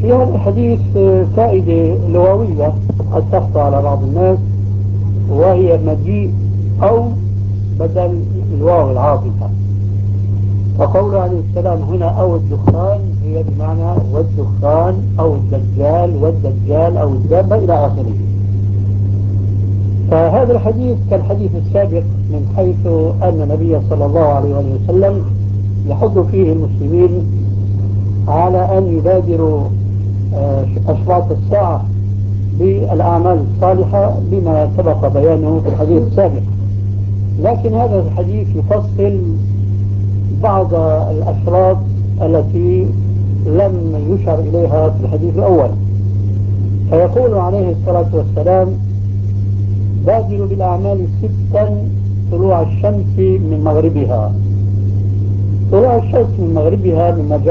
في هذا الحديث فائدة لغوية قد تخفى على بعض الناس، وهي مجيء أو بدل الواو العاطفة. فقوله عليه السلام هنا أو الدخان هي بمعنى والدخان أو الدجال والدجال أو الدابة إلى آخره. فهذا الحديث كالحديث السابق من حيث أن النبي صلى الله عليه وسلم يحث فيه المسلمين على أن يبادروا أشراط الساعة بالأعمال الصالحة بما سبق بيانه في الحديث السابق. لكن هذا الحديث يفصل بعض الأشراط التي لم يشر إليها في الحديث الأول. فيقول عليه الصلاة والسلام بادروا بالأعمال ستا: طلوع الشمس من مغربها. طلوع الشمس من مغربها من